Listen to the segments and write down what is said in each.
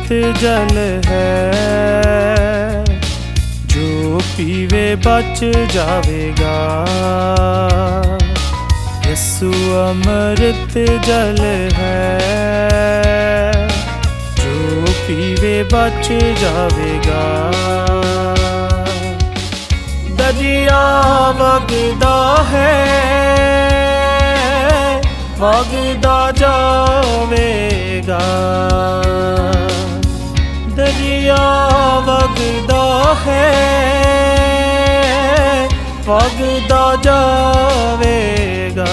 अमृत जल है, जो पीवे बच जावेगा। यीशु अमृत जल है, जो पीवे बच जावेगा। दरिया वगदा है, वगदा जावेगा। दरिया वगदा है, वगदा जावेगा।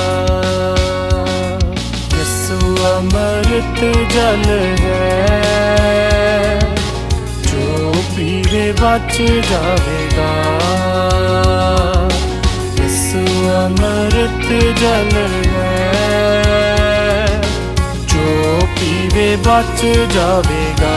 यीशु अमृत जल है, जो पीवे बच जावेगा। यीशु अमृत जल है, जो पीवे बच जावेगा।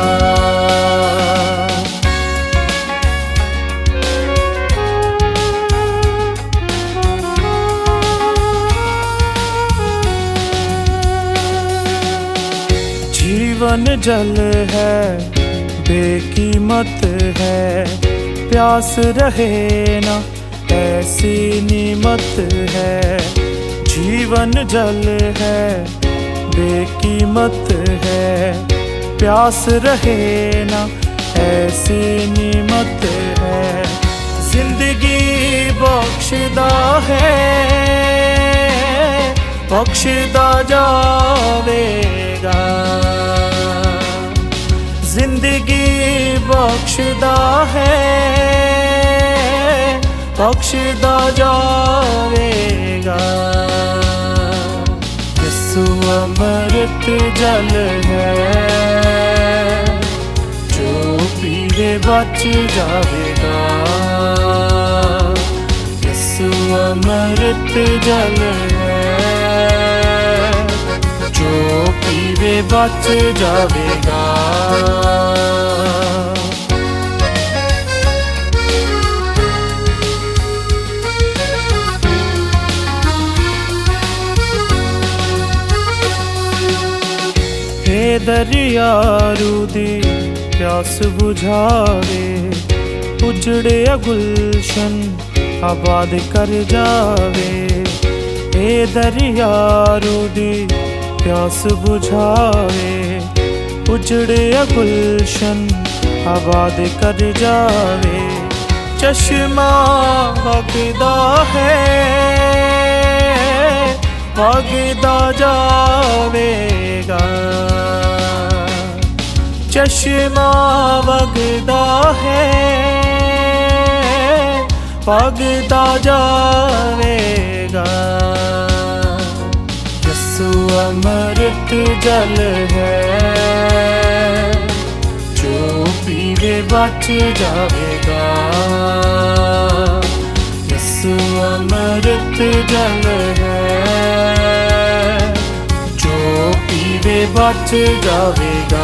जीवन जल है, बेकीमत है, प्यास रहे ना ऐसी नीमत है। जीवन जल है, बेकीमत है, प्यास रहे ना ऐसी नीमत है। जिंदगी बख्शदा है, बख्शदा जावेगा। जिंदगी बख्शदा है, बख्शदा जावेगा। यीशु अमृत जल है, जो पीवे बच जावेगा। यीशु अमृत जल है, जो पीवे बच जावेगा। हे दरिया रूदी प्यास बुझावे, उजड़े गुलशन आबाद कर जावे। हे दरिया रूदी प्यास बुझावे, उजड़े गुलशन आबाद कर जावे। चश्मा वगदा है, वगदा जावेगा। चश्मा वगदा है, वगदा जावेगा। यीशु अमृत जल है, जो पीवे बच जावेगा। यीशु अमृत जल है, जो पीवे बच जावेगा।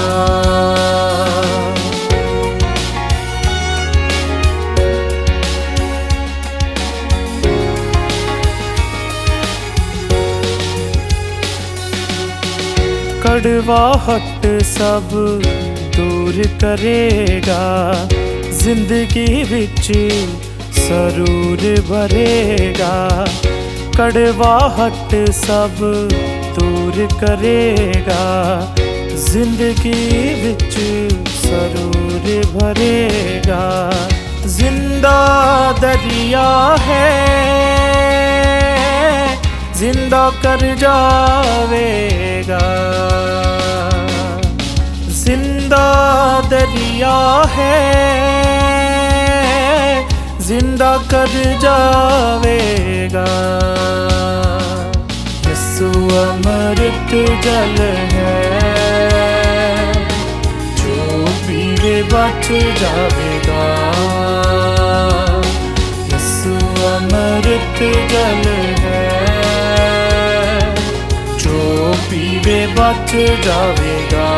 कड़वाहट सब दूर करेगा, जिंदगी विच सरूर भरेगा। कड़वाहट सब दूर करेगा, जिंदगी विच सरूर भरेगा। जिंदा दरिया है, जिंदा कर जावेगा। जिंदा दरिया है, जिंदा कर जावेगा। यीशु अमृत जल है, जो पीवे बच जावेगा। यीशु अमृत जल है, जो पीवे बच जावेगा।